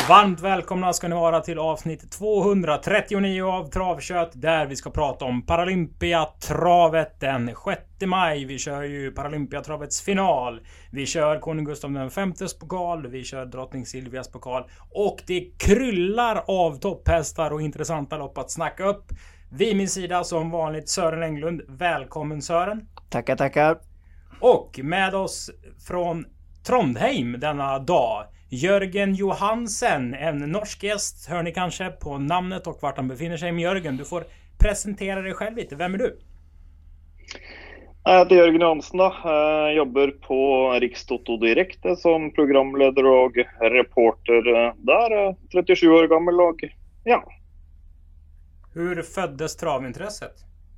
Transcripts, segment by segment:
Varmt välkomna ska ni vara till avsnitt 239 av Travkött, där vi ska prata om Paralympiatravet den 6 maj. Vi kör ju Paralympiatravets final. Vi kör Konung Gustav V's pokal, vi kör Drottning Silvias pokal och det kryllar av topphästar och intressanta lopp att snacka upp. Vid min sida som vanligt Sören Englund. Välkommen Sören. Tackar, tackar. Och med oss från Trondheim denna dag, Jörgen Johansen, en norsk gäst, hör ni kanske på namnet och vart han befinner sig. Men Jörgen, du får presentera dig själv lite. Vem är du? Jag heter Jörgen Johansen då. Jag jobbar på Rikstoto Direkt som programledare och reporter där. 37 år gammal och ja. Hur föddes travintresset?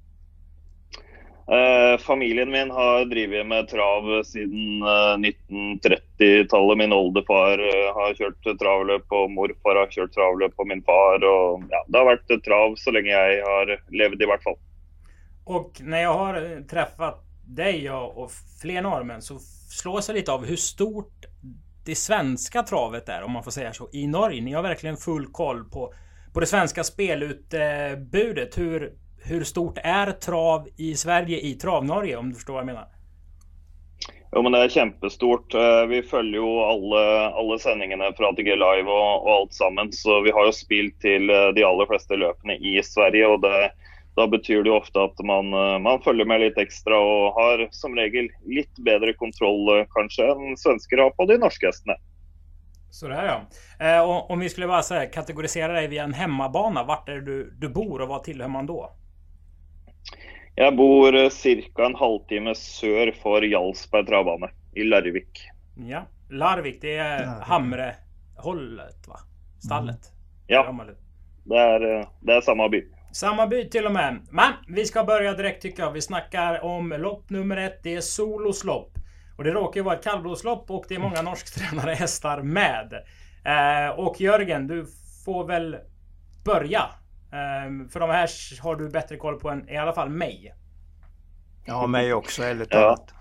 Familjen min har drivit med trav sedan 1930-talet. Min oldefar har kört travlöp och morfar har kört travlöp på min far. Och ja, det har varit trav så länge jag har levt i vart fall. Och när jag har träffat dig och fler norrmän så slås jag lite av hur stort det svenska travet är, om man får säga så, i Norge. Ni har verkligen full koll på det svenska spelutbudet. Hur stort är trav i Sverige i Trav-Norge, om du förstår vad jag menar? Jo, men det är jättestort. Vi följer ju alla sändningarna från ATG Live och allt sammen. Så vi har ju spilt till de allra flesta löpen i Sverige och då betyder det ofta att man följer med lite extra och har som regel lite bättre kontroll kanske än svenskar har på de norska hästarna. Så där ja. Och om vi skulle bara säga kategorisera dig via en hemmabana, vart är du bor och vad tillhör man då? Jag bor cirka en halvtimme sör för Jarlsberg travbane i Larvik. Ja, Larvik, det är Hamre-hållet va? Stallet. Ja, det är samma by. Samma by till och med. Men vi ska börja direkt tycker jag. Vi snackar om lopp nummer 1. Det är Solos lopp. Och det råkar ju vara ett kallblodslopp och det är många norsktränade hästar med. Och Jörgen, du får väl börja. För de här har du bättre koll på än i alla fall mig. Ja, mig också, eller talat.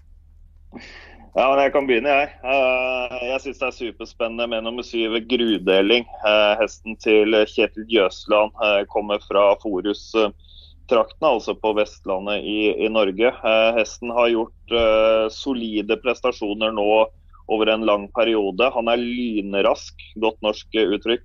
Ja, jag kan börja. Jag syns det är superspännande med nummer 7 Grudeling. Hästen till Kjetil Jøsland kommer från Forus trakten, alltså på Västlandet i Norge. Hästen har gjort solide prestationer nu över en lång period. Han är lynrask, gott norsk uttryck,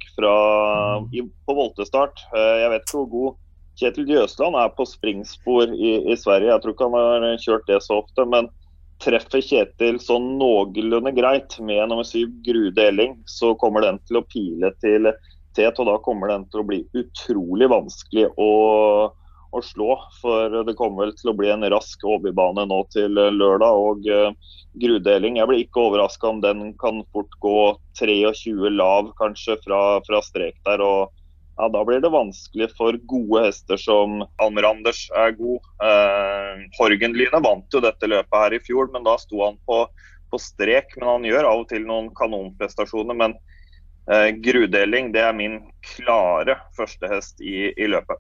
på voltestart. Jag vet inte hur god Kjetil Jøsland är på springspår i Sverige. Jag tror inte han har kört det så ofta, men träffar Kjetil så någorlunda grejt med nummer 7 Grudeling så kommer den till att pila till tät och då kommer den till att bli otroligt vansklig att slå, för det kommer väl till att bli en rask OB-bane nu till lördag och Grudeling, jag blir inte överraskad om den kan fort gå 23 lav kanske från strek där och ja, då blir det vanskligt för goda hästar som Almeranders är god. Horgenlyne vann ju detta löpet här i fjol, men då stod han på strek, men han gör av och till någon kanonprestationer, men Grudeling, det är min klara första häst i löpet.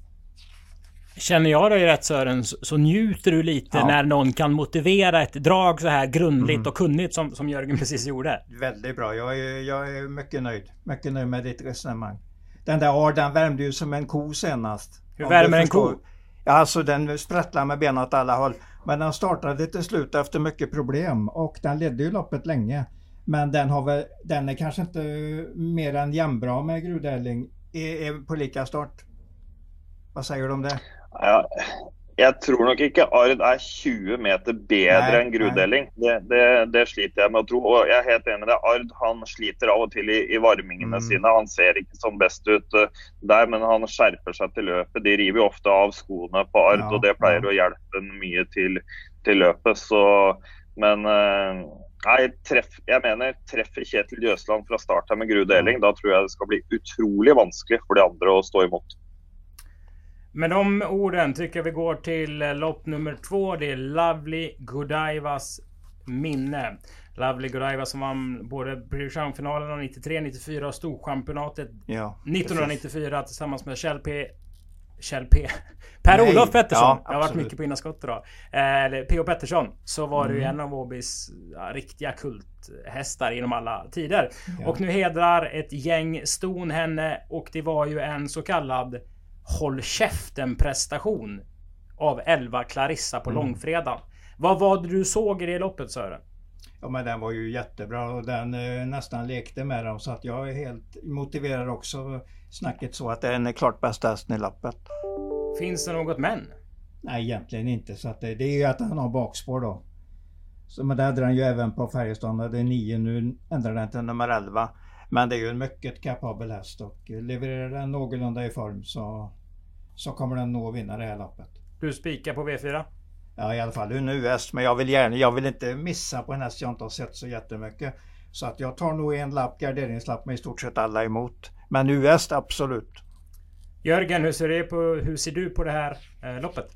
Känner jag dig rätt Sören, så njuter du lite när någon kan motivera ett drag så här grundligt och kunnigt som Jörgen precis gjorde. Väldigt bra, jag är mycket nöjd med ditt resonemang. Den där den värmde ju som en ko senast. Hur värmer en ko? Ja, alltså den sprattlar med benen åt alla håll. Men den startade till slut efter mycket problem och den ledde ju loppet länge. Men den är kanske inte mer än jämnbra med Grudeling på lika start. Vad säger du om det? Ja, jag tror nog inte Ard är 20 meter bättre än Grudeling. Det sliter jag med att tro. Och jag är helt enig med det. Ard, han sliter av och till i varmingene sina. Han ser inte som bäst ut där, men han skärper sig till löpet. De river ofta av skorna på Ard och det plejer att hjälpa mycket till löpet. Så, men träffar Kjetil Jøsland från starten med Grudeling, då tror jag det ska bli otroligt vanskligt för de andra att stå emot. Med de orden tycker jag vi går till lopp nummer 2. Det är Lovely Godievas minne. Lovely Godieva som vann både British Crown-finalen 93, 94 och Storchampionatet 1994 tillsammans med Kjell P. Kjell P. Per-Olof Pettersson. Ja, jag har varit mycket på Innaskott idag. Eller P.O. Pettersson. Så var det ju en av Åbys riktiga kulthästar inom alla tider. Ja. Och nu hedrar ett gäng ston henne. Och det var ju en så kallad håll käften prestation av 11 Clarissa på långfredagen. Vad var det du såg i det loppet, Sören? Ja, men den var ju jättebra och den nästan lekte med dem, så att jag är helt motiverad också snacket så att det är en klart bästa hästen i lappet. Finns det något men? Nej, egentligen inte, så att det är ju att han har bakspår då. Så, men det hade han ju även på Färjestad, det är 9, nu ändrar den till nummer 11. Men det är ju en mycket kapabel häst och levererar den någorlunda i form så kommer den nog vinna det här lappet. Du spikar på V4? Ja, i alla fall en US, men jag vill inte missa på en häst jag inte har sett så jättemycket. Så att jag tar nog en lapp, garderingslapp med i stort sett alla emot. Men US absolut. Jörgen, hur ser du på det här loppet?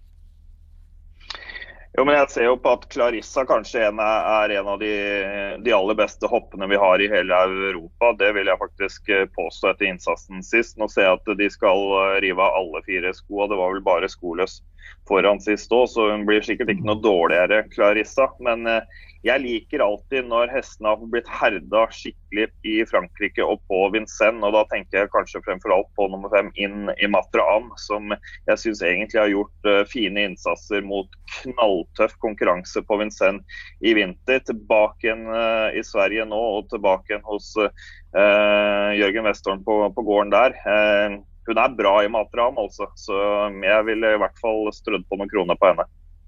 Jo, men jeg ser jo på at Clarissa kanskje er en av de aller beste hoppene vi har i hele Europa. Det vil jeg faktisk påstå etter innsatsen sist. Nå ser jeg at de skal rive av alle 4 sko, og det var vel bare skoløs foran sist også, så hun blir sikkert ikke noe dårligere, Clarissa. Men jeg liker alltid når hestene har blitt herda skikkelig i Frankrike og på Vincennes, og da tenker jeg kanskje fremfor alt på nummer 5 inn i Matre Am, som jeg synes egentlig har gjort fine innsatser mot knalltøff konkurranse på Vincennes i vinter. Tilbake igjen i Sverige nå, og tilbake igjen hos Jørgen Westholm på gården der. Hun er bra i Matre Am, altså, så jeg vil i hvert fall strødd på noen kroner på henne.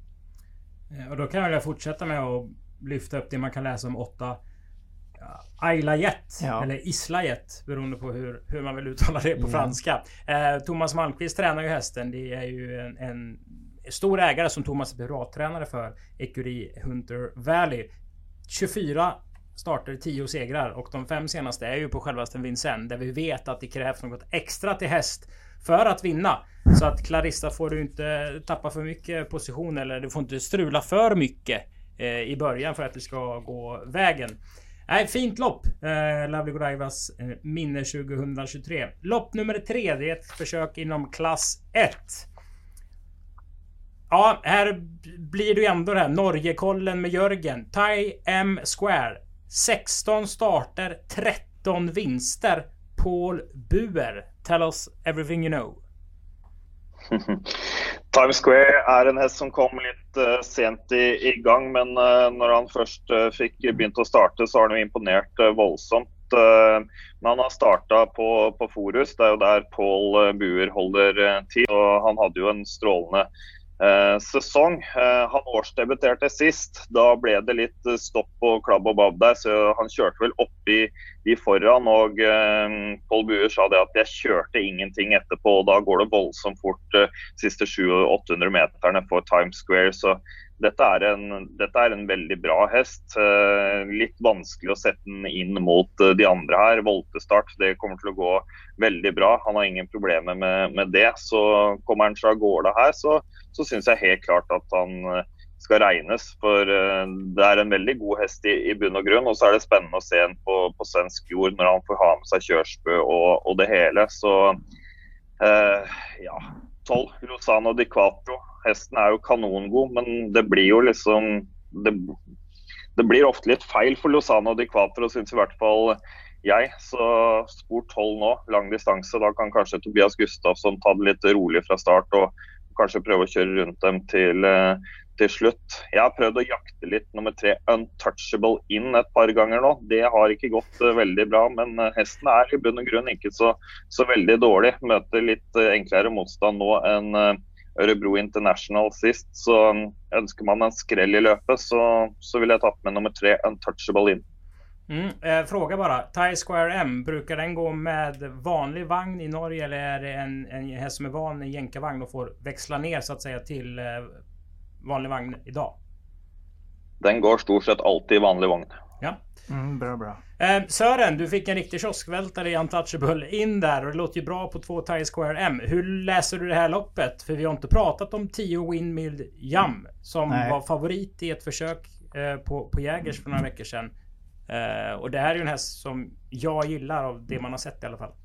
Och då kan jag fortsätta med att lyfta upp det man kan läsa om 8 Ayla Jet, eller Isla Jet, beroende på hur man vill uttala det på franska. Thomas Malmqvist tränar ju hästen. Det är ju en stor ägare som Thomas är privattränare för, Ecurie Hunter Valley. 24 starter, 10 segrar, och de 5 senaste är ju på självaste Vincennes, där vi vet att det krävs något extra till häst för att vinna. Så att Clarissa får du inte tappa för mycket position, eller du får inte strula för mycket i början för att det ska gå vägen. Nej, fint lopp. Lovely Godiva's minne 2023. Lopp nummer 3, det är ett försök inom klass 1. Ja, här blir du ändå det här Norgekollen med Jörgen. Thai M Square. 16 starter, 13 vinster. Paul Buer. Tell us everything you know. Times Square er en hest som kom litt sent i gang, men når han først fikk begynt å starte, så har han jo imponert voldsomt. Men han har startet på Forus, det er jo der Paul Buer holder tid, og han hadde jo en strålende sesong. Han årsdebuterte sist, da ble det litt stopp og klabb og babb der, så han kjørte vel opp i foran, og Paul Buer sa det at jeg kjørte ingenting etterpå, og da går det voldsomt fort siste 700-800 meterne på Times Square, så dette er en veldig bra hest. Litt vanskelig å sette den inn mot de andre her. Voltestart, det kommer til å gå veldig bra. Han har ingen problemer med det. Så kommer han fra gårde her, så synes jeg helt klart at han skal regnes. For det er en veldig god hest i bunn og grunn. Og så er det spennende å se en på svensk jord når han får ha med seg kjørsbø og det hele. Så ja, 12 Lozano di Quattro. Hesten er jo kanongod, men det blir jo liksom det blir ofte litt feil for Lozano di Quattro, synes i hvert fall jeg. Så spor 12 nå, lang distanse, da kan kanskje Tobias Gustafsson ta det litt rolig fra start og kanskje prøve å kjøre rundt dem til slutt. Jeg har prøvd å jakte litt nummer 3 Untouchable inn et par ganger nå. Det har ikke gått veldig bra, men hesten er i bunn og grunn ikke så veldig dårlig. Møter litt enklere motstand nå enn Örebro International sist, så ønsker man en skrell i løpet, så vil jeg tatt med nummer 3 Untouchable inn. Fråga bara, Thai Square M, brukar den gå med vanlig vagn i Norge, eller är det en häst som är van i jänkarvagn och får växla ner så att säga till vanlig vagn idag? Den går stort sett alltid i vanlig vagn. Ja. Bra. Sören, du fick en riktig kioskvältare i Untouchable in där, och det låter ju bra på 2 Thai Square M. Hur läser du det här loppet? För vi har inte pratat om 10 Windmill Jam som var favorit i ett försök på Jägers för några veckor sedan. Och det här är ju en häst som jag gillar av det man har sett i alla fall.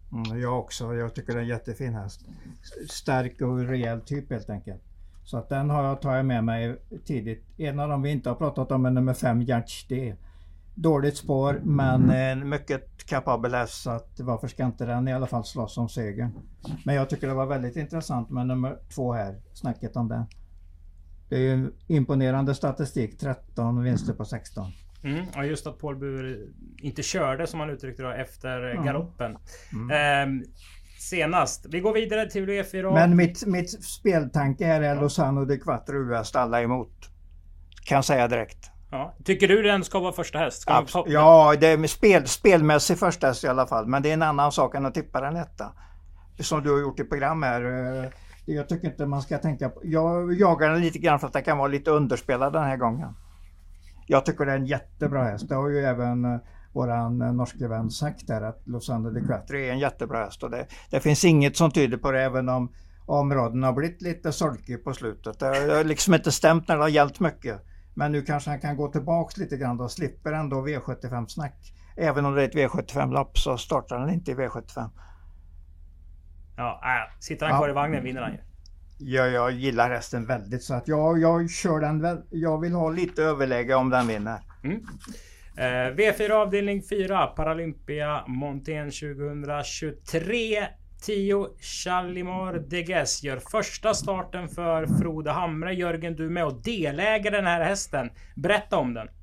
Jag också. Jag tycker det är en jättefin häst. Stark och rejäl typ helt enkelt. Så att den tar jag med mig tidigt. En av dem vi inte har pratat om är nummer 5, Hjärts D. Dåligt spår men en mycket kapabel häst, så att varför ska inte den i alla fall slåss om segern. Men jag tycker det var väldigt intressant med nummer 2 här, snacket om den. Det är ju en imponerande statistik, 13 vinster på 16. Ja, just att Paul Bur inte körde som han uttryckte då efter galoppen. Senast. Vi går vidare till V4. Men mitt speltanke här är Lozano de Quattro US, alla emot. Kan jag säga direkt. Ja. Tycker du den ska vara första häst? Ja, det är spelmässig första häst i alla fall. Men det är en annan sak än att tippa den etta. Som du har gjort i program här. Jag tycker inte man ska tänka på. Jag jagar den lite grann för att det kan vara lite underspelad den här gången. Jag tycker det är en jättebra häst. Det har ju även våran norske vän sagt där, att Lozano de Quattro är en jättebra häst. Och det finns inget som tyder på det, även om områden har blivit lite solkig på slutet. Det har liksom inte stämt när det har hjälpt mycket. Men nu kanske han kan gå tillbaks lite grann och slipper ändå V75-snack. Även om det är ett V75-lapp så startar han inte i V75. Ja, sitter han kvar i vagnen vinner han ju. Ja, jag gillar hästen väldigt, så att jag kör den. Jag vill ha lite överläge om den vinner. V4 avdelning 4 Paralympia Montén 2023. 10 Chalimar Deges gör första starten för Frode Hamre. Jörgen, du är med och deläger den här hästen. Berätta om den.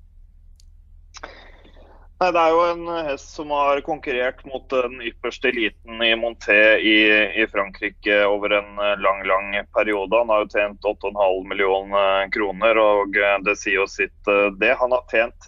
Nei, det er jo en hest som har konkurrert mot den ypperste eliten i Monté i Frankrike over en lang periode. Han har jo tjent 8,5 millioner kroner, og det sier jo sitt det. Han har tjent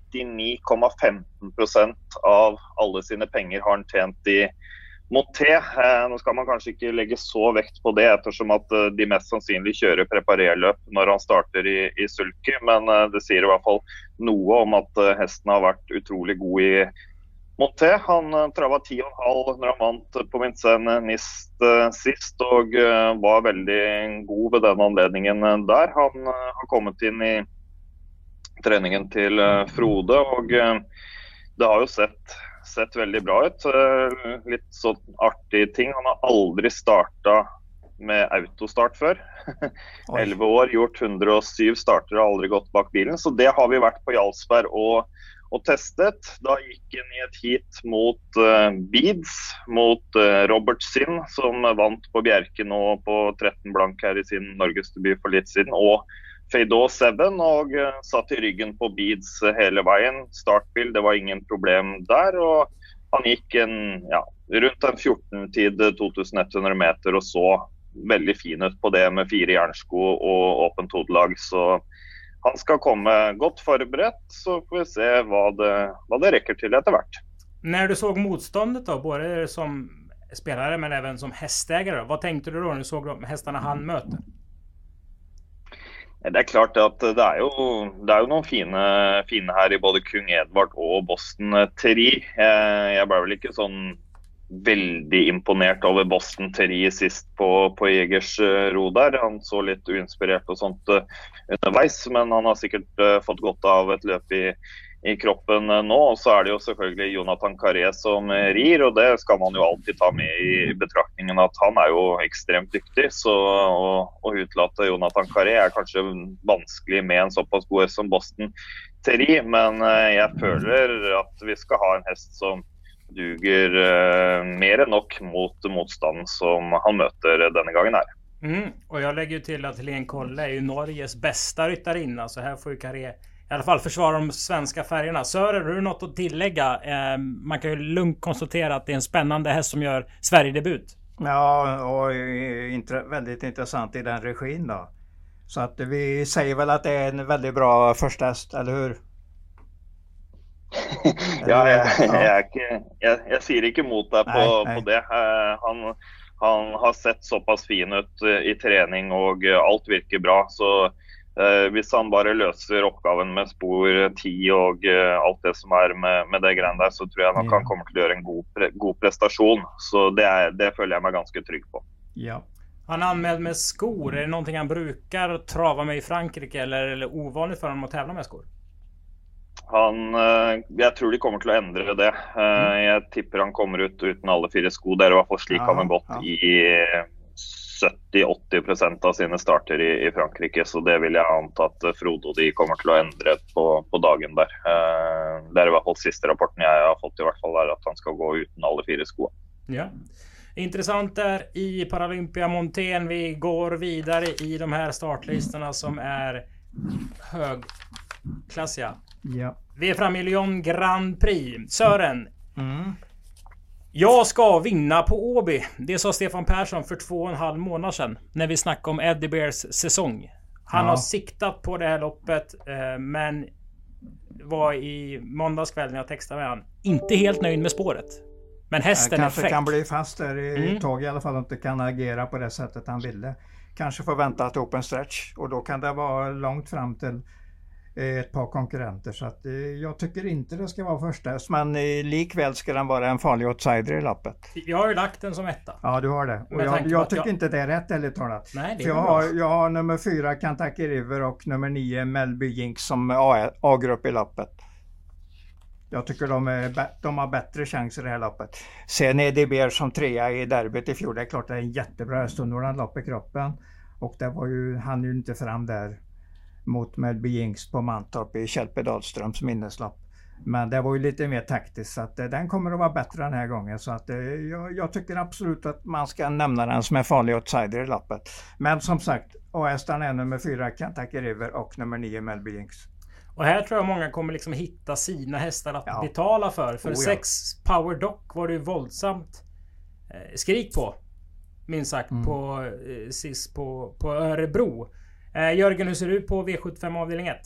99,15% av alle sine penger har han tjent i Monté. Nå skal man kanskje ikke legge så vekt på det, ettersom at de mest sannsynlig kjører preparerløp når han starter i sulky, men det sier i hvert fall noe om at hesten har vært utrolig god i Monté. Han travet 10,5 når han vant på Vincennes Nist sist, og var veldig god ved den anledningen der. Han har kommet inn i treningen til Frode, og det har jo sett veldig bra ut. Litt sånn artig ting. Han har aldri startet med autostart før. 11 år, gjort 107 starter, har aldri gått bak bilen. Så det har vi vært på Jarlsberg og testet. Da gikk han i et heat mot Beads, mot Robertson, som vant på Bjerke nå på 13 blank her i sin Norgesdebut for litt siden, og Feydeau 7, og satt i ryggen på Beads hele veien. Startbil, det var ingen problem der, og han gikk rundt en 14-tid 2100 meter og så veldig fin ut på det med 4 jernsko og åpent hodelag. Så han skal komme godt forberedt, så får vi se hva det rekker til etter hvert. När du såg motståndet då, både som spelare men även som hästägare, vad tänkte du då när du såg de hästarna han möter? Det er klart at det er jo noen fine her i både Kung Edvard og Boston Terry. Jeg ble vel ikke sånn veldig imponert over Boston Terry sist på Jegers ro der. Han så litt uinspirert og sånt underveis, men han har sikkert fått godt av et løp i kroppen nå. Og så er det jo selvfølgelig Jonathan Carré som rir, og det skal man jo alltid ta med i betraktningen at han er jo ekstremt dyktig. Så å utlate Jonathan Carré er kanskje vanskelig med en såpass god hest som Boston Terry, men jeg føler at vi skal ha en hest som duger mer enn nok mot motstanden som han møter denne gangen her. Och jag lägger ju till att Helene Kolle är ju Norges bästa ryttarinna, så här får ju Carré i alla fall försvara de svenska färgerna. Sören, har du något att tillägga? Man kan ju lugnt konstatera att det är en spännande häst som gör Sverigedebut. Ja, och väldigt intressant i den regin då. Så att vi säger väl att det är en väldigt bra första häst, eller hur? Jeg sier ikke mot deg på det. Han har sett såpass fin ut i trening, og alt virker bra. Så hvis han bare løser oppgaven med spor 10 og alt det som er med det greiene der, så tror jeg nok han kommer til å gjøre en god prestasjon. Så det føler jeg meg ganske trygg på. Ja. Han anmäld med skor. Är det någonting han brukar trava med i Frankrike, eller ovanligt för honom att tävla med skor? Jeg tror de kommer til å endre det. Jeg tipper han kommer ut uten alle 4 sko. Det er i hvert fall slik han har gått i 70-80% av sine starter i Frankrike. Så det vil jeg anta at Frode og de kommer til å endre på dagen der. Det er i hvert fall siste rapporten jeg har fått i hvert fall, er at han skal gå uten alle 4 sko. Ja. Intressant där i Paralympia Montén. Vi går vidare i de här startlistorna som är högklassiga. Ja. Vi är framme i Lyon Grand Prix. Sören. Jag ska vinna på Åby. Det sa Stefan Persson för 2,5 månader sedan. När vi snackade om Eddie Bears säsong. Han har siktat på det här loppet. Men var i måndagskväll när jag textade med han. Inte helt nöjd med spåret. Men hästen är kanske fräck. Kan bli fast där i tag i alla fall, inte kan agera på det sättet han ville. Kanske får vänta till open stretch och då kan det vara långt fram till ett par konkurrenter, så att jag tycker inte det ska vara första, men likväl ska den vara en farlig outsider i loppet. Jag har ju lagt den som etta. Ja, du har det. Och jag tycker inte det är rätt eller talat. Nej, det är jag har nummer 4 Kentucky River och nummer 9 Melby Jinx som A-grupp i loppet. Jag tycker de har bättre chans i det här loppet. Sen är det Bear som 3 i derbyt i fjol. Det är klart det är en jättebra stund när han lopp i kroppen. Och det var ju, han ju inte fram där mot Melby Jinx på Mantorp i Kjellpe Dahlströms minneslopp. Men det var ju lite mer taktiskt, så att den kommer att vara bättre den här gången. Så att jag tycker absolut att man ska nämna den som en farlig outsider i loppet. Men som sagt, A-hästarna är nummer 4 Kentucky River och nummer 9 Melby Jinx. Och här tror jag många kommer liksom hitta sina hästar att betala för. För 6 Power Doc var det ju våldsamt skrik på. Minst sagt på sist på Örebro. Jörgen, hur ser du på V75 avdelning 1?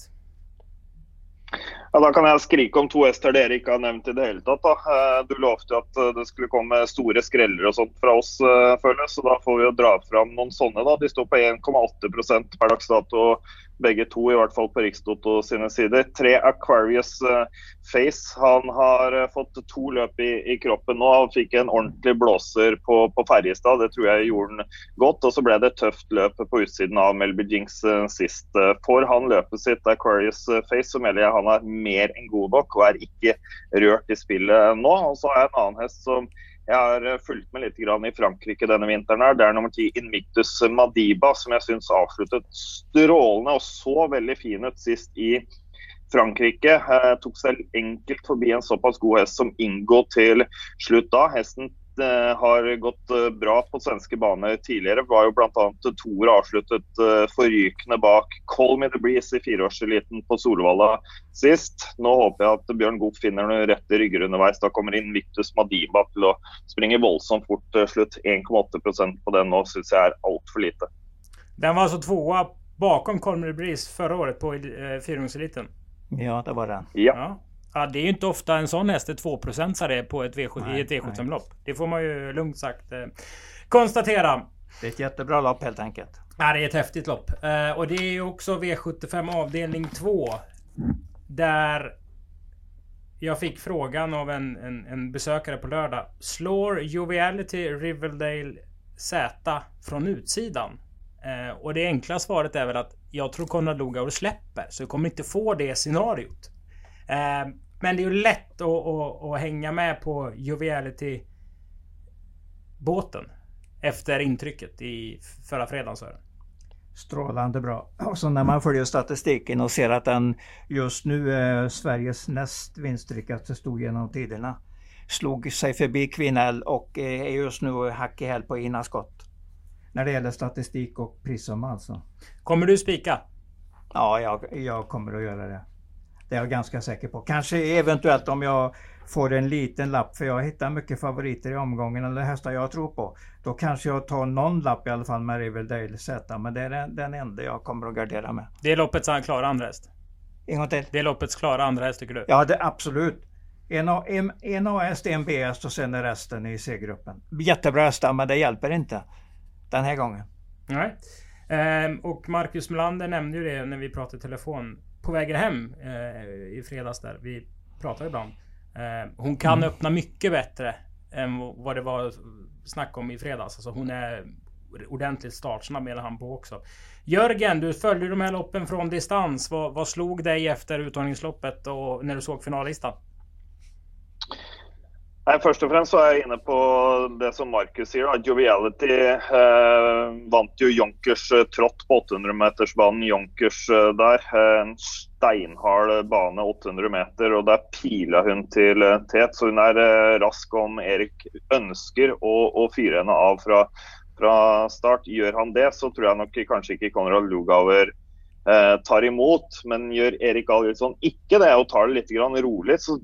Ja, da kan jeg skrike om 2 hester dere ikke har nevnt i det hele tatt. Da. Du lovte at det skulle komme store skreller og sånt fra oss, føles, så da får vi jo dra fram noen sånne. Da. De står på 1,8% per dags dato, begge to i hvert fall på Rikstoto sine sider. 3 Aquarius Face, han har fått 2 løp i kroppen nå. Han fikk en ordentlig blåser på Ferjestad, det tror jeg gjorde den godt. Og så ble det tøft løp på utsiden av Melby Jinx sist. For han løpet sitt Aquarius Face, så melder jeg han er mer enn god nok og er ikke rørt i spillet nå. Og så har jeg en annen hest som jeg har fulgt med litt grann i Frankrike denne vinteren her. Det er nummer 10 Invictus Madiba, som jeg synes avsluttet strålende og så veldig fin ut sist i Frankrike. Tok selv enkelt forbi en såpass god hest som Ingo til slutt da. Hesten har gått bra på svenske baner tidligere. Var jo blant annet toer avsluttet forrykende bak Call Me The Breeze i 4-årseliten på Solvalla sist. Nå håper jeg at Bjørn Goop finner noen rette rygger underveis. Da kommer Invictus Madiba til å springe voldsomt fort slutt. 1,8% på den nå synes jeg er alt for lite. Den var altså tvåa bakom Call Me The Breeze förra året på 4-årseliten. Ja, det var den. Ja. Ja, det är ju inte ofta en sån häst är 2% på ett V7 i ett V75-lopp. Det får man ju lugnt sagt konstatera. Det är ett jättebra lopp helt enkelt. Ja, det är ett häftigt lopp. Och det är ju också V75 avdelning 2. Där jag fick frågan av en besökare på lördag. Slår Joviality Riverdale Z från utsidan? Och det enkla svaret är väl att jag tror Konrad Lugauer släpper. Så vi kommer inte få det scenariot. Men det är ju lätt att hänga med på Joviality-båten efter intrycket i förra fredagen. Strålande bra. Och så när man följer statistiken och ser att den just nu är Sveriges näst vinstrikaste stod genom tiderna. Slog sig förbi Kvinnell och är just nu hack i häl på Ina Skott. När det gäller statistik och prissumma alltså. Kommer du spika? Ja, jag kommer att göra det. Det är jag ganska säker på. Kanske eventuellt om jag får en liten lapp, för jag hittar mycket favoriter i omgången eller hästar jag tror på. Då kanske jag tar någon lapp i alla fall med Riverdale Z, men det är den enda jag kommer att gardera med. Det är loppets klara andra häst. En gång till. Det är loppets klara andra häst tycker du? Ja, det absolut. En A-häst, en B-häst och sen är resten i C-gruppen. Jättebra hästar, men det hjälper inte den här gången. Nej. Och Marcus Melander nämnde ju det när vi pratade i telefon på vägen hem i fredags där. Vi pratar ibland. Hon kan öppna mycket bättre än vad det var snack om i fredags. Alltså hon är ordentligt startsnabb med han på också. Jörgen, du följde de här loppen från distans. Vad slog dig efter uttagningsloppet och när du såg finallistan? Nej, først og fremst så er jeg inne på det som Markus sier da. Joviality vant jo Jonkers trott på 800-metersbanen. Jonkers der, en steinhard bane 800 meter, og der pila hun til tet. Så hun er rask om Erik ønsker å fyre henne av fra start. Gjør han det, så tror jeg nok kanskje ikke Konrad Lugauer tar imot. Men gjør Erik Algilsson ikke det og tar det litt grann rolig, så...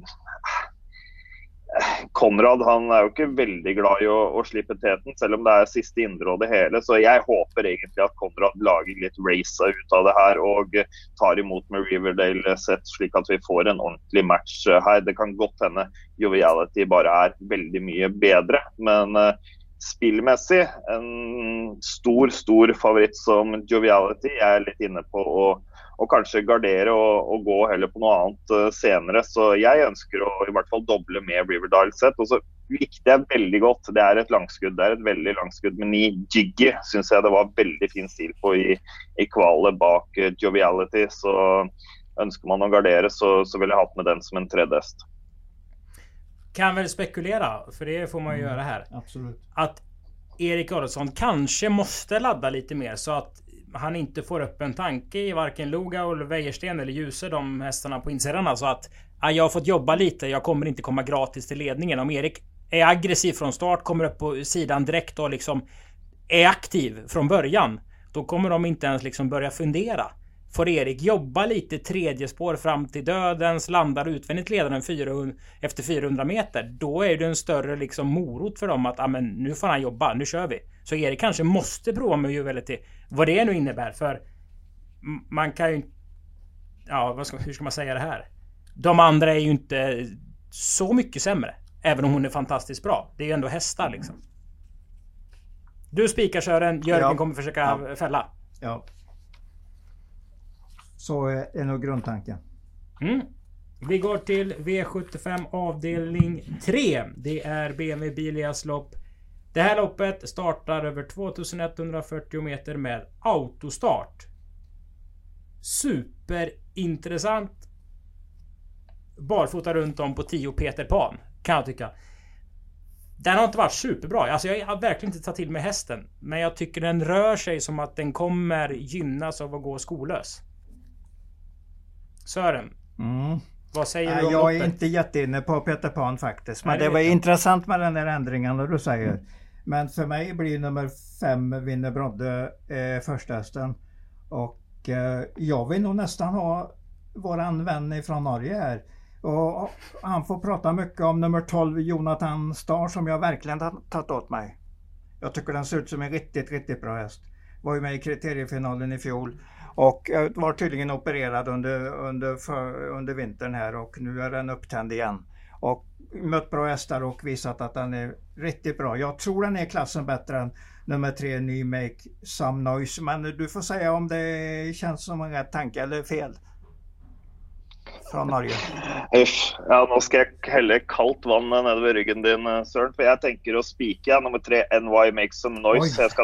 Konrad han er jo ikke veldig glad i å slippe teten, selv om det er siste indre og det hele, så jeg håper egentlig at Konrad lager litt race ut av det her og tar imot med Riverdale sett, slik at vi får en ordentlig match her. Det kan godt hende Joviality bare er veldig mye bedre, men spillmessig en stor favoritt som Joviality. Jeg er litt inne på å kanskje gardere og gå heller på noe annet senere. Så jeg ønsker å i hvert fall doble med Riverdale sett. Og så likte jeg veldig godt, det er et langskudd, det er et veldig langskudd, men i Jiggy synes jeg det var veldig fin stil på i kvalet bak Joviality. Så ønsker man å gardere, så vil jeg ha med den som en tredje hest. Kan väl spekulera, för det får man ju göra här. Absolut. Att Erik Adolfsson kanske måste ladda lite mer så att han inte får upp en tanke i varken Lugauer, Wäjersten eller Djuse, de hästarna på insidan. Så att jag har fått jobba lite, jag kommer inte komma gratis till ledningen. Om Erik är aggressiv från start, kommer upp på sidan direkt och liksom är aktiv från början, då kommer de inte ens liksom börja fundera. Får Erik jobba lite tredje spår fram till dödens, landar utvändigt ledaren efter 400 meter, då är det en större liksom morot för dem att men nu får han jobba, nu kör vi. Så Erik kanske måste prova med Joviality, vad det nu innebär, för man kan ju, hur ska man säga det här? De andra är ju inte så mycket sämre, även om hon är fantastiskt bra. Det är ju ändå hästar liksom. Du spikar Sören, Jörgen kommer försöka fälla. Ja. Så är nog grundtanken. Vi går till V75 avdelning 3. Det är BMW Bilias lopp. Det här loppet startar över 2140 meter med autostart. Superintressant. Barfota runt om på 10 Peter Pan, kan jag tycka. Den har inte varit superbra. Alltså jag har verkligen inte tagit till med hästen, men jag tycker den rör sig som att den kommer gynnas av att gå skolös. Sören, vad säger du om jag loppet? är inte jätteinne på Peter Pan faktiskt. Men det var intressant med den där ändringen när du säger. Men för mig blir nummer 5 Vinner Brodde första hästen. Och jag vill nog nästan ha våran vän från Norge här. Och han får prata mycket om nummer 12 Jonathan Star, som jag verkligen har tagit åt mig. Jag tycker den ser ut som en riktigt bra häst. Var ju med i kriteriefinalen i fjol. Och var tydligen opererad under vintern här, och nu är den upptänd igen. Och mött bra hästar och visat att den är riktigt bra. Jag tror den är klassen bättre än nummer 3 Ny Make Some Noise. Men du får säga om det känns som en rätt tanke eller fel. Från Norge. Ja, nå skal jeg helle kaldt vann nede ved ryggen din, Søren, for jeg tenker å spike nummer 3 NY Make Some Noise. Jeg skal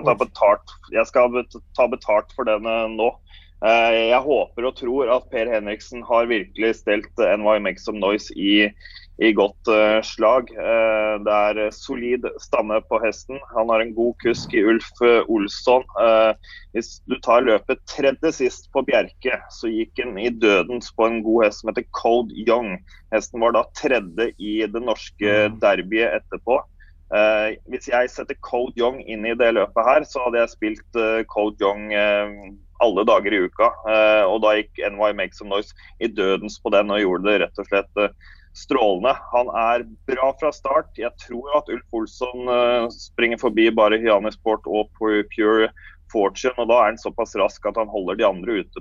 ta betalt for den nå. Jeg håper og tror at Per Henriksen har virkelig stelt NY Make Some Noise i godt slag. Det er solid stamme på hesten. Han har en god kusk i Ulf Olsson. Hvis du tar løpet tredje sist på Bjerke, så gikk han i dødens på en god hest som heter Code Young. Hesten var da tredje i det norske derbyet etterpå. Hvis jeg setter Code Young inn i det løpet her, så hadde jeg spilt Code Young alle dager i uka. Og da gikk NY Make Some Noise i dødens på den og gjorde det rett og slett strålende. Han er bra fra start. Jeg tror at Ulf Olsson springer forbi bare Hyanisport og Pure Fortune, og da er han såpass rask at han holder de andre ute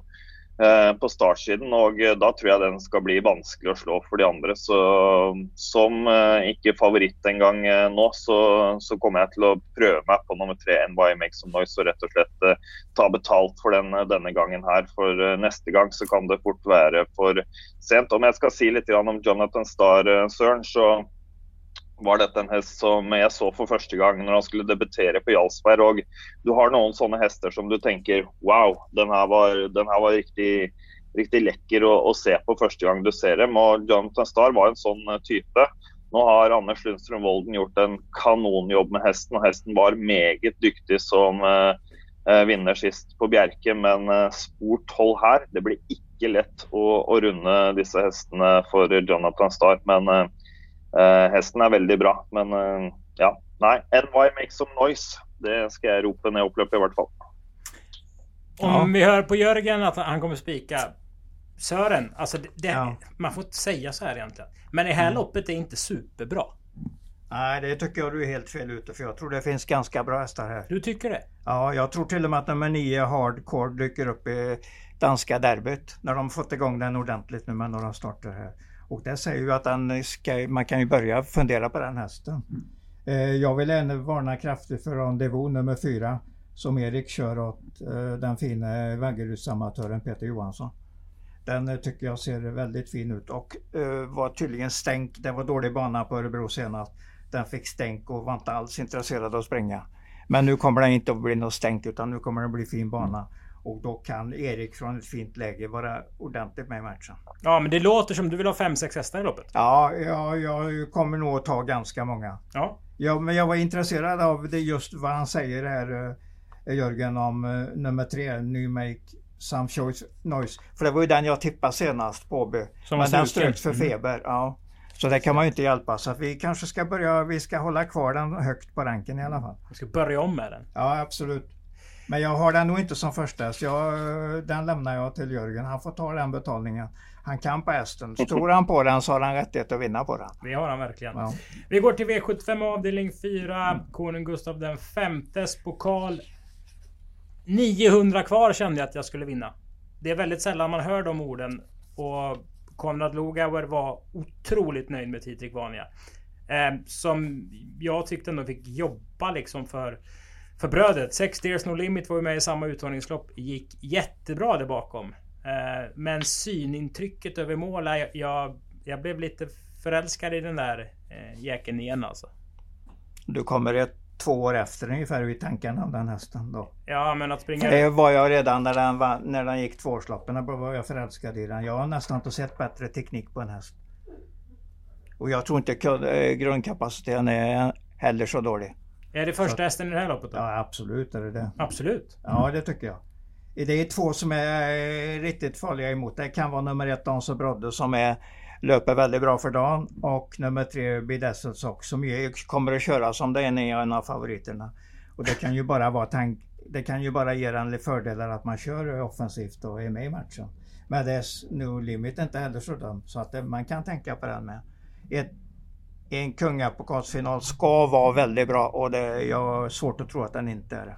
på startsiden, og da tror jeg den skal bli vanskelig å slå for de andre. Så som ikke favoritt en gang nå, så kommer jeg til å prøve meg på nummer 3 NY Make Some Noise og rett og slett ta betalt for denne gangen her. For neste gang så kan det fort være for sent. Om jeg skal si litt om Jonathan Star, Søren, så var dette en hest som jeg så for første gang når han skulle debutere på Jarlsberg. Og du har noen sånne hester som du tenker, wow, den her var riktig, riktig lekker å se på første gang du ser dem. Og Jonathan Starr var en sånn type. Nå har Anders Lundstrøm Volden gjort en kanonjobb med hesten, og hesten var meget dyktig som vinner sist på Bjerke, men sport hold her, det blir ikke lett å runde disse hestene for Jonathan Starr, men hesten veldig bra, men ja, nei, NY makes some noise, det ska jag ropa när jag upplöper I vart fall. Om vi hör på Jörgen att han kommer spika Sören, alltså man får inte säga så här egentligen, men det här loppet är inte superbra. Nej, det tycker jag du är helt fel ute, för jag tror det finns ganska bra hästar här. Du tycker det? Ja, jag tror till och med att nummer 9 Hardcore dyker upp I danska derbyt när de fått igång den ordentligt nu med några starter här. Och det säger ju att man kan ju börja fundera på den hästen. Jag vill ändå varna kraftigt för Rendezvous nummer 4 som Erik kör åt den fina Vaggerudsamatören Peter Johansson. Den tycker jag ser väldigt fin ut och var tydligen stänk. Det var dålig bana på Örebro senast. Den fick stänk och var inte alls intresserad av att springa. Men nu kommer den inte att bli något stänk utan nu kommer det bli fin bana. Och då kan Erik från ett fint läge vara ordentligt med I matchen. Ja, men det låter som du vill ha 5-6 hästar I loppet. Ja, jag kommer nog att ta ganska många. Ja, men jag var intresserad av det just vad han säger här, Jörgen, om nummer 3, New Make Some Choice Noise. För det var ju den jag tippade senast på Åby. Men den ströks för feber, ja. Så det kan man ju inte hjälpa. Så att vi kanske ska vi ska hålla kvar den högt på ranken I alla fall. Vi ska börja om med den. Ja, absolut. Men jag har den nog inte som första. Så den lämnar jag till Jörgen. Han får ta den betalningen. Han kan på hästen. Tror han på den så har han rättighet att vinna på den. Det har han verkligen. Ja. Vi går till V75 avdelning 4. Konung Gustav den femtes pokal. 900 kvar kände jag att jag skulle vinna. Det är väldigt sällan man hör de orden. Och Konrad Lugauer var otroligt nöjd med Tidrik Vanja. Som jag tyckte ändå fick jobba liksom för brödet. 6 Years No Limit var ju med I samma uttagningslopp. Gick jättebra där bakom. Men synintrycket över mål. Jag blev lite förälskad I den där jäkeln igen alltså. Du kommer 2 år efter ungefär I tanken av den hästen då. Ja, men att springa... Det var jag redan när den gick 2-årsloppen. Då var jag förälskad I den. Jag har nästan inte sett bättre teknik på en häst. Och jag tror inte grundkapaciteten är heller så dålig. Är det första hästen I det här loppet då? Ja, absolut är det. Absolut? Ja, det tycker jag. Det är 2 som är riktigt farliga emot. Det kan vara nummer 1 Dans och Brodde som löper väldigt bra för dagen. Och nummer 3 Bidessels också som kommer att köra som det är en av favoriterna. Och det kan ju bara ge en fördelar att man kör offensivt och är med I matchen. Men dess No Limit är inte heller så dumt. Så att man kan tänka på den med. En kungapokalsfinal ska vara väldigt bra och jag har svårt att tro att den inte är det.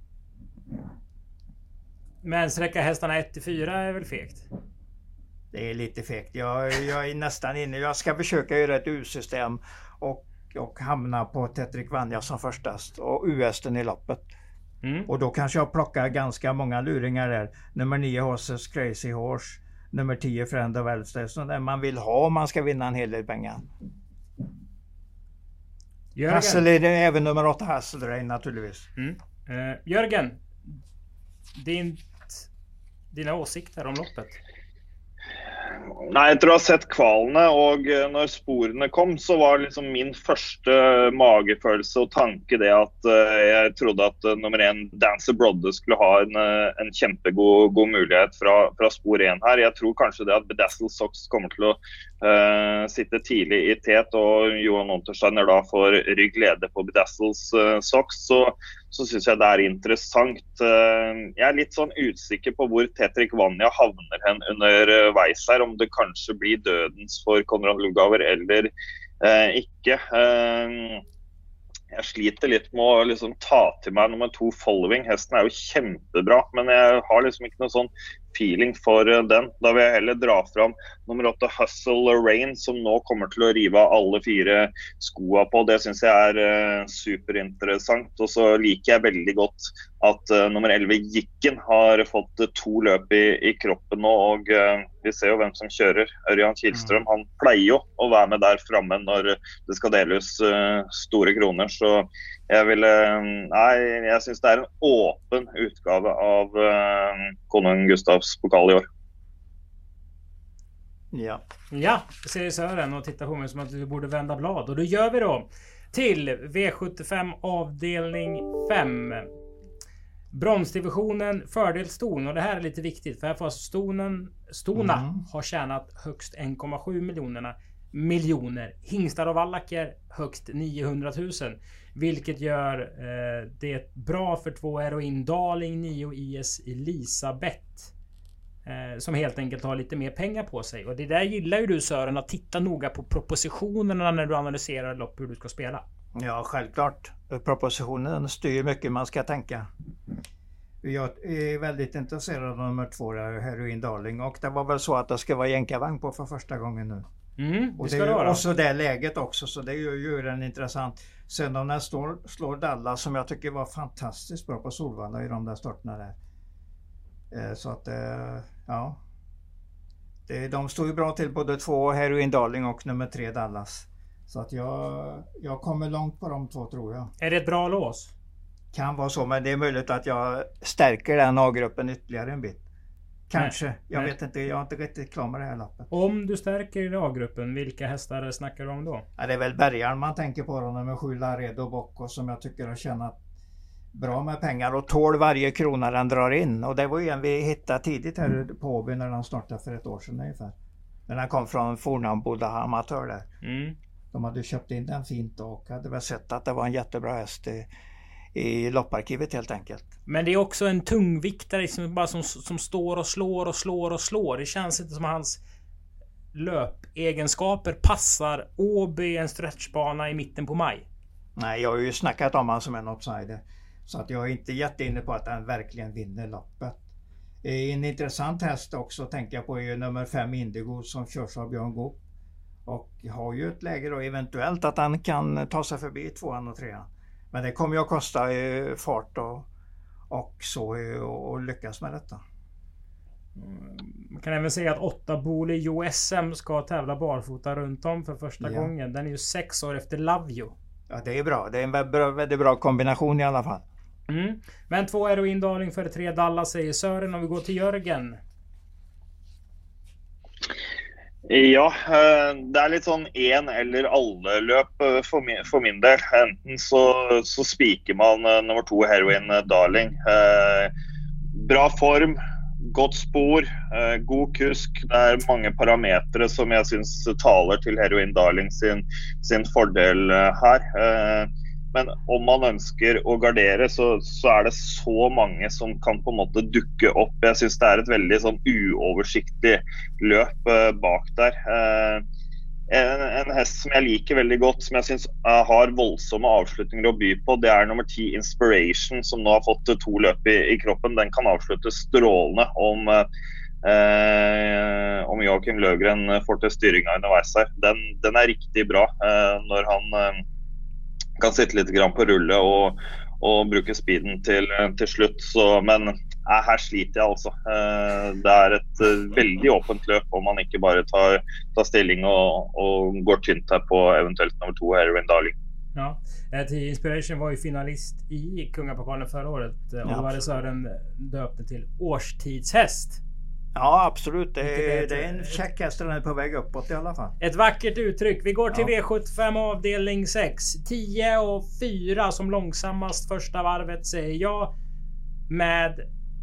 Men sträcka hästarna 1-4 är väl fegt? Det är lite fegt. Jag är nästan inne. Jag ska försöka göra ett U-system och hamna på Tetrik Vanja som förstast och U-hästen I loppet. Och då kanske jag plockar ganska många luringar där. Nummer 9 Horses Crazy Horse. Nummer 10 Friend of Elfstad. Så där man vill ha om man ska vinna en hel del pengar. Hassel är det även nummer 8 Hasselrain naturligtvis. Jörgen, dina åsikter om loppet? Nej, etter å ha sett kvalene, og når sporene kom, så var liksom min første magefølelse og tanke det at jeg trodde at nummer 1 Dancer Brodde skulle ha en kjempegod mulighet fra spor 1 her. Jeg tror kanskje det at Bedazzled Socks kommer til å sitte tidlig I tet, og Johan Untersteiner da får rygg lede på Bedazzled Socks, så synes jeg det interessant. Jeg litt sånn usikker på hvor Tetrik Vanja havner hen underveis her, om det kanskje blir dødens for Konrad Lugauer eller ikke. Jeg sliter litt med å liksom ta til meg nummer 2 Following. Hesten jo kjempebra, men jeg har liksom ikke noe sånn feeling for den. Da vil jeg heller dra fram nummer 8 Hustle Rain, som nå kommer til å rive av alle 4 skoa på. Det synes jeg er superinteressant. Og så liker jeg veldig godt at nummer 11 Jikken har fått 2 løp i kroppen nå, og vi ser jo hvem som kjører. Ørjan Kihlstrøm, han pleier jo å være med der fremme når det skal deles store kroner, så jeg synes det er en åpen utgave av Konung Gustavs pokal i år. Ja, säger Sören och tittar på mig som att du borde vända blad. Och då gör vi då till V75 avdelning 5. Bronsdivisionen fördel Ston, och det här är lite viktigt för här får Stona har tjänat högst 1,7 miljoner. Hingstar och Wallacker högst 900 000, vilket gör det bra för 2 Heroin Darling, 9 IS Elisabeth, som helt enkelt har lite mer pengar på sig. Och det där gillar ju du, Sören, att titta noga på propositionerna när du analyserar lopp, hur du ska spela. Ja, självklart. Propositionen styr mycket man ska tänka. Jag är väldigt intresserad av nummer 2, Heroin Darling, och det var väl så att det ska vara jänkarvagn på för första gången nu. Och det är också det läget också, så det gör ju den intressant. Sen om den slår Dallas, som jag tycker var fantastiskt bra på Solvalla i de där starterna där. Så att ja, de står ju bra till, både 2 Heroin Darling och nummer 3 Dallas. Så att jag kommer långt på de 2, tror jag. Är det ett bra lås? Kan vara så, men det är möjligt att jag stärker den A-gruppen ytterligare en bit. Kanske, jag vet inte, jag är inte riktigt klar med det här lappet. Om du stärker A-gruppen, vilka hästar snackar du om då? Ja, det är väl Bergaren man tänker på då, med 7 Laredo Bocco, som jag tycker har tjänat bra med pengar och tål varje krona den drar in. Och det var ju en vi hittade tidigt här på Åby när den startade för ett år sedan ungefär. När den kom från Fornamboda amatör där. De hade köpt in den fint och hade väl sett att det var en jättebra häst i lopparkivet helt enkelt. Men det är också en tungviktare som står och slår. Det känns inte som hans löpegenskaper passar Åby, en stretchbana i mitten på maj. Nej, jag har ju snackat om han som en outsider. Så att jag är inte jätteinne på att han verkligen vinner loppet. En intressant häst också tänker jag på är nummer 5 Indigo, som körs av Björn Goop. Och har ju ett läge då eventuellt att han kan ta sig förbi 2:an och 3:an. Men det kommer ju att kosta fart och så och lyckas med detta. Man kan även säga att 8 Boli USM ska tävla barfota runt om för första gången. Den är ju 6 år efter Love You. Ja, det är bra. Det är en väldigt bra kombination i alla fall. Men 2 Heroin Darling för 3 Dallas, säger Sören. Om vi går till Jörgen. Ja, det er litt sånn en eller alle løp for min del. Enten så spiker man nummer 2 Heroin Darling. Bra form, godt spor, god kusk. Det er mange parametre som jeg synes taler til Heroin Darling sin fordel her. Men om man ønsker å gardere, så er det så mange som kan på en måte dukke opp. Jeg synes det er et veldig sånn uoversiktlig løp bak der. En hest som jeg liker veldig godt, som jeg synes har voldsomme avslutninger å by på, det er nummer 10 Inspiration, som nå har fått 2 løp i kroppen. Den kan avslutte strålende om Joachim Løvgren får til styringa underveis her. Den er riktig bra når han kan sitte litt grann på rulle og bruke speeden til slutt. Men her sliter jeg altså. Det er et veldig åpent løp om man ikke bare tar stilling og går tynt her på eventuelt nummer 2 Heroin Darling. Ja, 10 Inspiration var ju finalist i Kungapokalen förra året. Och då var det Sören döpte till årstidshäst. Ja, absolut. Det är en checkhäst, den är på väg uppåt i alla fall. Ett vackert uttryck. Vi går till V75 avdelning 6. 10 och 4 som långsammast första varvet, säger jag. Med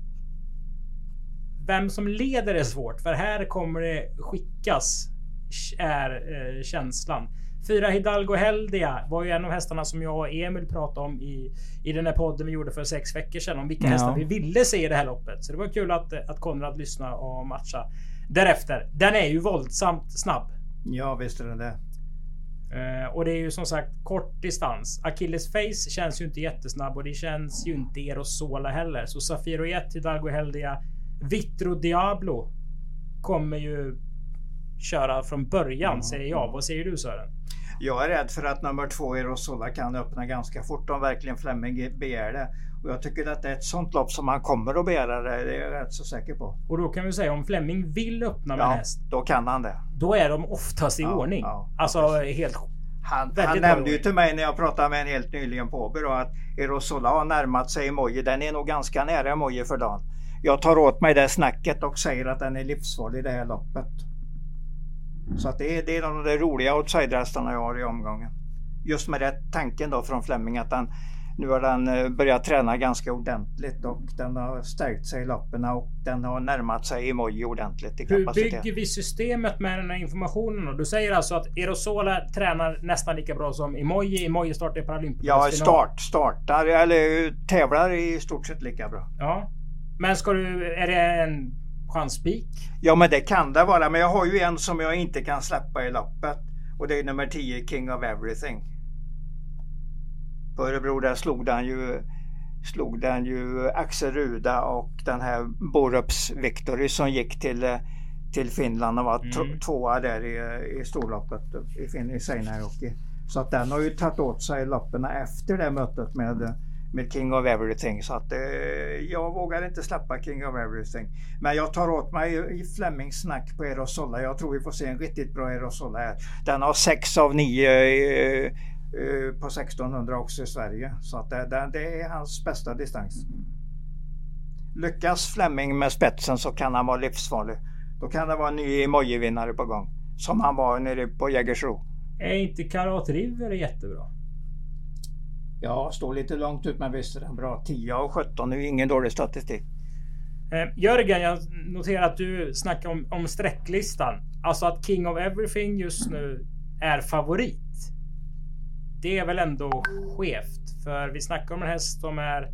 vem som leder är svårt, för här kommer det skickas, är känslan. 4 Hidalgo Heldia var ju en av hästarna som jag och Emil pratade om i den här podden vi gjorde för 6 veckor sedan, om vilka hästar vi ville se i det här loppet. Så det var kul att Konrad lyssnade och matcha därefter. Den är ju våldsamt snabb. Ja, visst är den det. Och det är ju som sagt kort distans. Achilles Face känns ju inte jättesnabb, och det känns ju inte Eros Sola heller. Så Safiro 1 Hidalgo Heldia Vitro Diablo kommer ju köra från början, säger jag. Vad säger du, Sören? Jag är rädd för att nummer 2 Erosola kan öppna ganska fort om verkligen Fleming begär det. Och jag tycker att det är ett sånt lopp som han kommer att begära det är jag rätt så säker på. Och då kan vi säga om Fleming vill öppna med en häst. Då kan han det. Då är de oftast i ordning. Ja, alltså helt... Han nämnde ju till mig när jag pratade med en helt nyligen på Åby att Erosola har närmat sig Emoji. Den är nog ganska nära Emoji för dagen. Jag tar åt mig det snacket och säger att den är livsfarlig i det här loppet. Så att det är de där roliga outsiderhästarna jag har i omgången. Just med det tanken då från Fleming att nu har den börjat träna ganska ordentligt och den har stärkt sig i loppen och den har närmat sig Emoji ordentligt i kapacitet. Hur bygger vi systemet med den här informationen då? Du säger alltså att Erosola tränar nästan lika bra som Emoji. Emoji startar i Paralympics final. Startar eller tävlar i stort sett lika bra. Ja. Men är det en chansspik? Ja, men det kan det vara. Men jag har ju en som jag inte kan släppa i loppet. Och det är nummer 10, King of Everything. På Örebro där slog den ju Axel Ruda och den här Borups Victory som gick till Finland och var tvåa där i storloppet i Seinäjoki. Så att den har ju tagit åt sig loppen efter det mötet med King of Everything. Så att jag vågar inte släppa King of Everything. Men jag tar åt mig i Flemings snack på Erosola. Jag tror vi får se en riktigt bra Erosola här. Den har 6 av 9 på 1600 också i Sverige. Så att det är hans bästa distans. Lyckas Fleming med spetsen så kan han vara livsfarlig. Då kan det vara en ny Emoji-vinnare på gång. Som han var nere på Jägersro. Är inte Karat River jättebra? Ja, står lite långt ut men visst är den bra. 10 av 17 är ju ingen dålig statistik. Jörgen, jag noterar att du snackar om sträcklistan. Alltså att King of Everything just nu är favorit. Det är väl ändå skevt. För vi snackar om en häst som är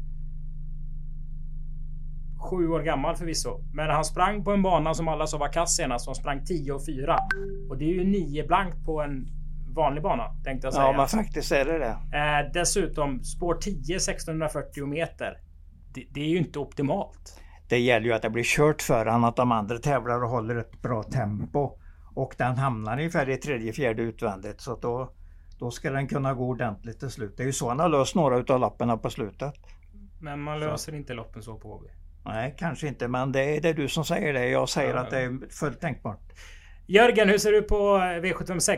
7 år gammal förvisso. Men han sprang på en bana som alla sa var kass senast. Som sprang 10 och 4. Och det är ju 9 blankt på en vanlig bana, tänkte jag säga. Ja, men faktiskt är det. Dessutom, spår 10, 1640 meter. Det är ju inte optimalt. Det gäller ju att det blir kört för han att de andra tävlar och håller ett bra tempo. Och den hamnar ungefär i 3/4 utvändigt. Så då ska den kunna gå ordentligt till slut. Det är ju så han har löst några utav lapparna på slutet. Men man löser inte loppen så på Åby. Nej, kanske inte. Men det är du som säger det. Jag säger att det är fullt tänkbart. Jörgen, hur ser du på V76?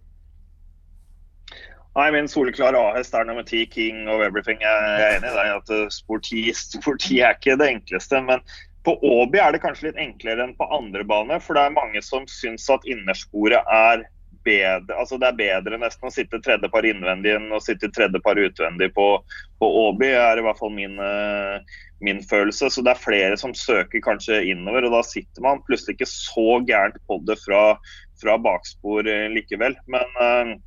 Nej, min soleklara A-häst er nummer 10, King of Everything. Jeg er enig i deg at sport 10 er ikke det enkleste, men på Åby er det kanskje litt enklere enn på andre bane, for det er mange som syns at innersporet er bedre, altså det er bedre nesten å sitte tredje par innvendig enn å sitte tredje par utvendig på Åby, er i hvert fall min følelse, så det er flere som søker kanskje innover, og da sitter man plutselig ikke så gærent på det fra bakspor likevel, men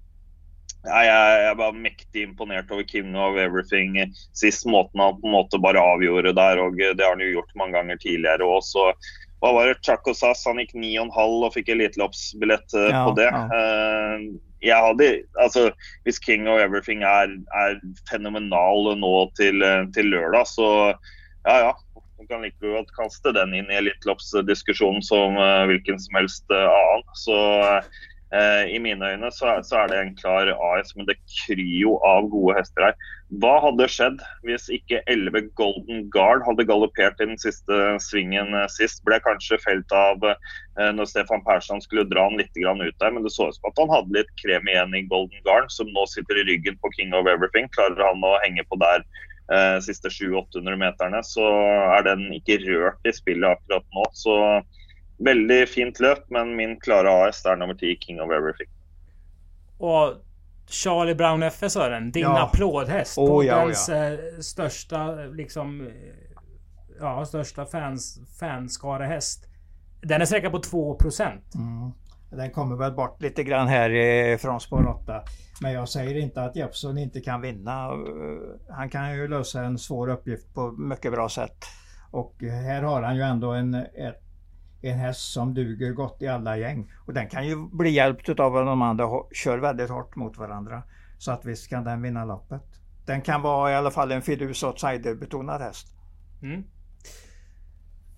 jeg var mektig imponert over King of Everything sist, måten han på en måte bare avgjorde der, og det har han jo gjort mange ganger tidligere også. Hva var det? Chaco Sass, han gikk 9,5 og fikk eliteloppsbillett på det. Jeg hadde, altså, hvis King of Everything er fenomenal nå til lørdag, så ja, man kan like godt kaste den inn i eliteloppsdiskusjonen som hvilken som helst annen, så i mine øyne så er det en klar AS, men det kryr jo av gode hester her. Hva hadde skjedd hvis ikke 11 Golden Guard hadde galoppert i den siste svingen sist? Ble kanskje felt av når Stefan Persson skulle dra han litt grann ut der, men det så ut som at han hadde litt krem igjen i Golden Guard, som nå sitter i ryggen på King of Everything. Klarer han å henge på der siste 700-800 meterne, så er den ikke rørt i spillet akkurat nå, så veldig fint løp, men min klare AS er nummer 10, King of Everything. Och Charlie Brown FS är den, din applådhäst. Poddens största liksom, största fanskarehäst. Den är säkert på 2%. Den kommer väl bort lite grann här från spår 8. Men jag säger inte att Jeppson inte kan vinna. Han kan ju lösa en svår uppgift på mycket bra sätt. Och här har han ju ändå en häst som duger gott i alla gäng. Och den kan ju bli hjälpt av att de andra kör väldigt hårt mot varandra. Så att visst kan den vinna loppet. Den kan vara i alla fall en fidus outsider-betonad häst.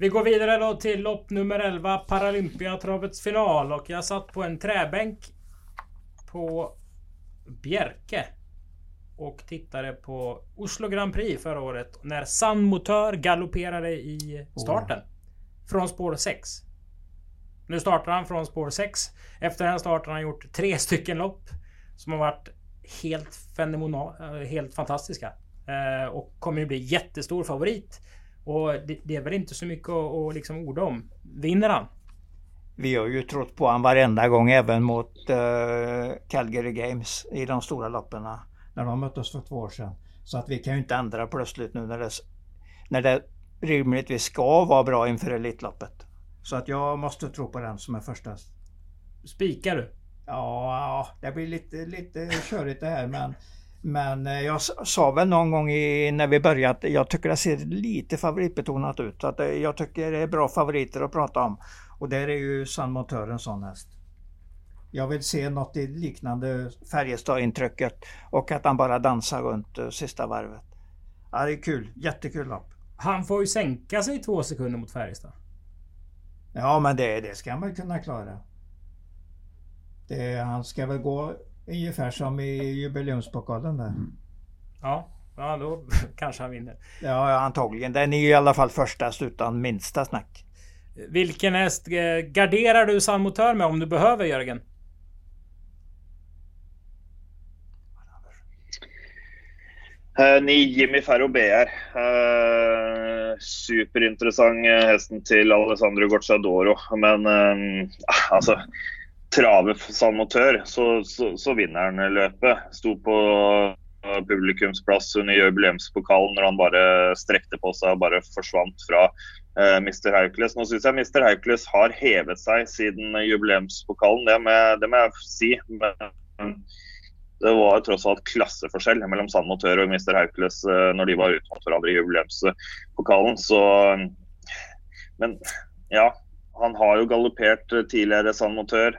Vi går vidare då till lopp nummer 11, Paralympiatravets final, och jag satt på en träbänk på Bjerke och tittade på Oslo Grand Prix förra året när San Motör galopperade i starten från spår 6. Nu startar han från spår 6. Efter den starten har han gjort 3 stycken lopp som har varit helt fantastiska, och kommer ju bli jättestor favorit. Och det är väl inte så mycket att liksom orda om. Vinner han? Vi har ju trott på han varenda gång, även mot Calgary Games i de stora lopperna när de möttes för 2 år sedan. Så att vi kan ju inte ändra plötsligt nu när det rimligtvis ska vara bra inför Elitloppet. Så att jag måste tro på den som är första. Spikar du? Ja, det blir lite körigt det här, men jag sa väl någon gång när vi började att jag tycker det ser lite favoritbetonat ut. Så att jag tycker det är bra favoriter att prata om. Och där är ju San Motör en sån häst. Jag vill se något i liknande Färjestad-intrycket och att han bara dansar runt sista varvet. Ja, det är kul. Jättekul lopp. Han får ju sänka sig 2 sekunder mot Färjestad. Ja, men det ska man kunna klara. Han ska väl gå ungefär som i jubileumspokalen där. Ja, då kanske han vinner. Ja, antagligen. Den är ju i alla fall förstast utan minsta snack. Vilken häst garderar du San Motör med om du behöver, Jörgen? Ni Jimmy Ferro BR. Superinteressant hästen till Alessandro Gocciadoro. Men alltså trave San Motör så vinner han løpet. Stod på publikumsplass under jubileumspokalen når han bare strekte på seg og bare forsvant fra Mr. Hercules. Nå synes jeg Mr. Hercules har hevet seg siden jubileumspokalen, det må jeg si. Men det var tross alt klasseforskjell mellom San Motør og Mr. Hercules når de var ute mot hverandre i jubileumspokalen. Men ja, han har jo galoppert tidligere San Motør.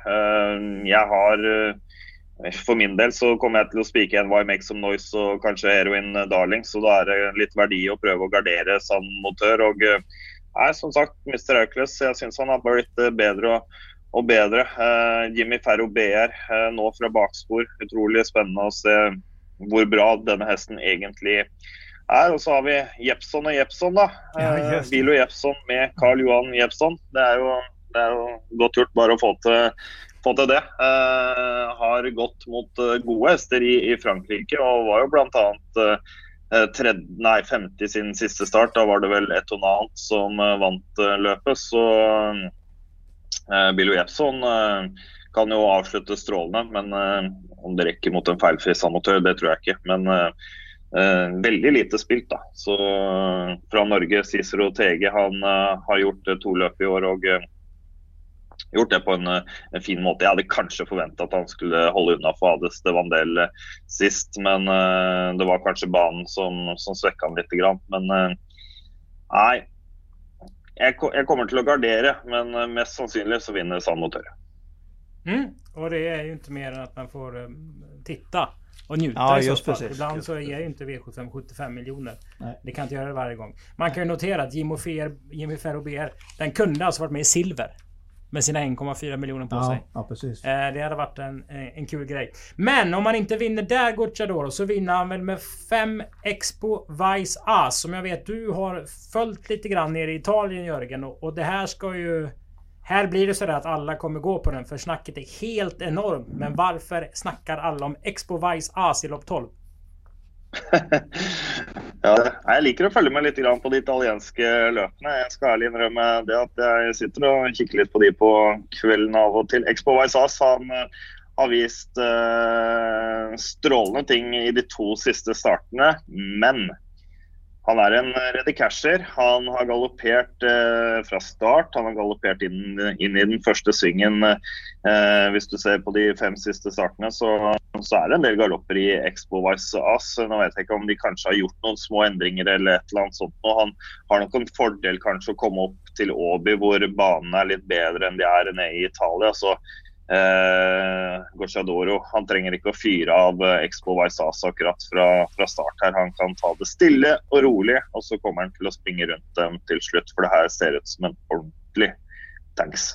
For min del så kommer jeg til å spike en Why Make Some Noise og kanskje Heroin Darling, så da er det litt verdi å prøve å gardere San Motør. Og som sagt, Mr. Hercules, jeg synes han har blitt bedre og bedre. Jimmy Ferro BR nå fra bakspor, utrolig spennende å se hvor bra denne hesten egentlig er. Og så har vi Jeppson og Jeppson da. Bilo Jeppson med Carl Johan Jeppson. Det er jo godt gjort bare å få til det. Har gått mot gode hester i Frankrike, og var jo blant annet 50 sin siste start. Da var det vel Etonant som vant løpet, så Bilo Jeppson kan jo avslutte strålende, men om det rekker mot en feilfri San Motør, det tror jeg ikke. Men veldig lite spilt da. Så fra Norge, Cicero Tege, han har gjort 2 løp i år, og gjort det på en fin måte. Jeg hadde kanskje forventet at han skulle holde unna for Hades de Vandel sist, men det var kanskje banen som svekket han litt grann. Men nei, jeg kommer til å gardere, men mest sannsynlig så vinner San Motör. Och det är ju inte mer än att man får titta och njuta i så fall. Ibland så är ju inte V75 75 miljoner. Nej. Det kan inte göra det varje gång. Man kan ju notera att Jimmy Ferro BR, den kunde alltså varit med i silver med sina 1,4 miljoner på sig. Ja, precis. Det hade varit en kul grej. Men om man inte vinner där Gocciadoro, så vinner han väl med 5 Expo Vice As, som jag vet du har följt lite grann nere i Italien, Jörgen. Och det här ska ju... Här blir det så där att alla kommer gå på den, för snacket är helt enormt. Men varför snackar alla om Expo Vice As i lopp 12? Ja, jeg liker å følge med litt på de italienske løpene. Jeg skal ærlig innrømme det at jeg sitter og kikker litt på de på kvelden av og til. Expo Vice As, han har vist strålende ting i de 2 siste startene, men han er en ready casher. Han har galoppert fra start. Han har galoppert inn i den første svingen. Hvis du ser på de 5 siste startene, så er det en del galopper i Expo Vice As. Nå vet jeg ikke om de kanskje har gjort noen små endringer eller et eller annet sånt. Og han har nok en fordel kanskje å komme opp til Åby, hvor banen er litt bedre enn de er nede i Italia. Så Gocciadoro. Han trenger ikke å fyre av Expo Vaisasa akkurat fra start her. Han kan ta det stille og rolig, og så kommer han til å springe rundt dem til slutt, for det her ser ut som en ordentlig tanks.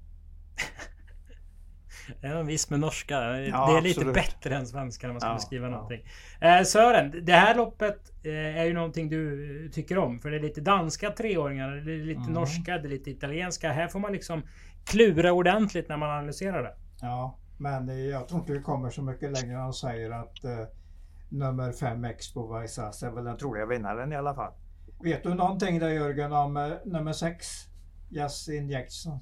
Det är en viss med norska. Ja, det är lite absolut. bättre än svenska när man ska beskriva någonting. Sören, det här loppet är ju någonting du tycker om. För det är lite danska treåringar, det är lite norska, det är lite italienska. Här får man liksom klura ordentligt när man analyserar det. Ja, men jag tror inte vi kommer så mycket längre än att säger att nummer 5 Expo Vaisas är väl den troliga vinnaren i alla fall. Vet du någonting där Jörgen om nummer 6 Yes Injection?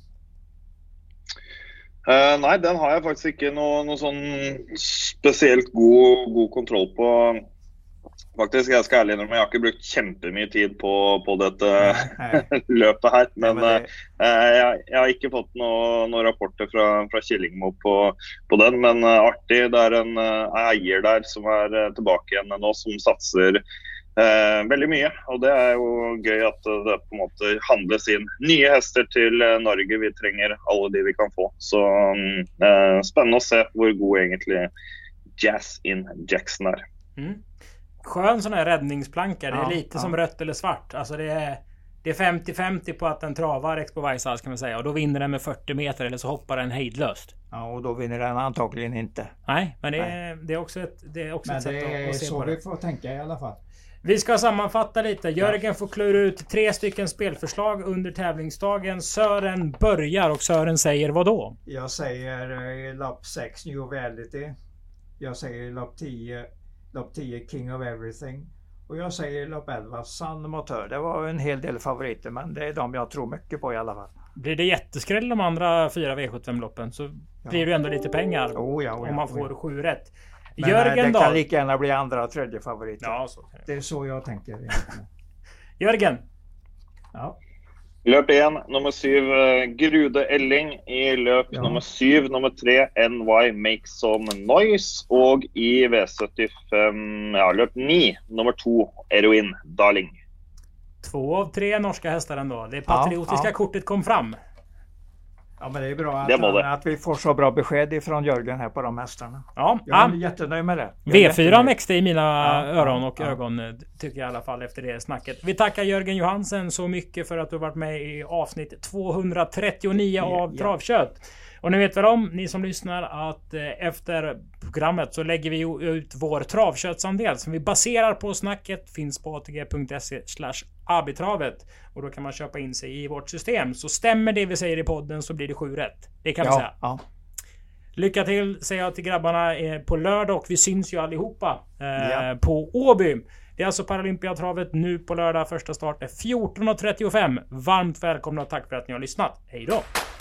Nei, den har jeg faktisk ikke noe sånn spesielt god kontroll på. Faktisk, jeg skal ærlig innrømme, jeg har ikke brukt kjempemye tid på dette løpet her. Men jeg har ikke fått noen rapporter fra Killingmo på den. Men artig, det er en eier der som er tilbake igjen nå, som satser veldig mye, og det er jo gøy at det på en måte handles inn nye hester til Norge. Vi trenger alle de vi kan få, så spennende å se hvor god egentlig Jazz in Jackson är. Skön sån här räddningsplanka. Det är lite som rött eller svart. Alltså det är 50-50 på att den travar Expo Vaisas, kan man säga, och då vinner den med 40 meter eller så hoppar den hejdlöst. Ja, och då vinner den antagligen inte. Nej, men det är också ett sätt att se på det. Vi får tänka i alla fall. Vi ska sammanfatta lite. Jörgen får klura ut 3 stycken spelförslag under tävlingsdagen. Sören börjar och Sören säger vad då? Jag säger lopp 6 New Validity. Jag säger lopp 10 King of Everything. Och jag säger lopp 11 Sun Motor. Det var en hel del favoriter, men det är de jag tror mycket på i alla fall. Blir det jätteskräll de andra 4 V75-loppen så blir det ändå lite pengar om man får 7 rätt. Men Jörgen det då? kan lika gärna bli andra och tredje favoriter. Ja, så. Det är så jag tänker. Jörgen? Ja. Løp 1, nummer 7 Grude Elling. I løp nummer 7, nummer 3 NY Make Some Noise. Og i V75, løp 9, nummer 2 Eroin Darling. 2 av 3 norska hästar ändå. Det patriotiska kortet kom fram. Ja, men det är bra att vi får så bra besked ifrån Jörgen här på de hästarna. Ja, jag är jättenöjd med det. V4 växte i mina öron och ögon, tycker jag i alla fall efter det snacket. Vi tackar Jörgen Johansen så mycket för att du varit med i avsnitt 239 av Travkött. Och ni vet väl om, ni som lyssnar, att efter programmet så lägger vi ut vår travköttsandel som vi baserar på snacket, finns på atg.se/abitravet, och då kan man köpa in sig i vårt system. Så stämmer det vi säger i podden så blir det 7 rätt. Det kan vi säga. Ja. Lycka till säger jag till grabbarna på lördag, och vi syns ju allihopa på Åby. Det är alltså Paralympiatravet nu på lördag. Första start är 14:35. Varmt välkomna och tack för att ni har lyssnat. Hej då!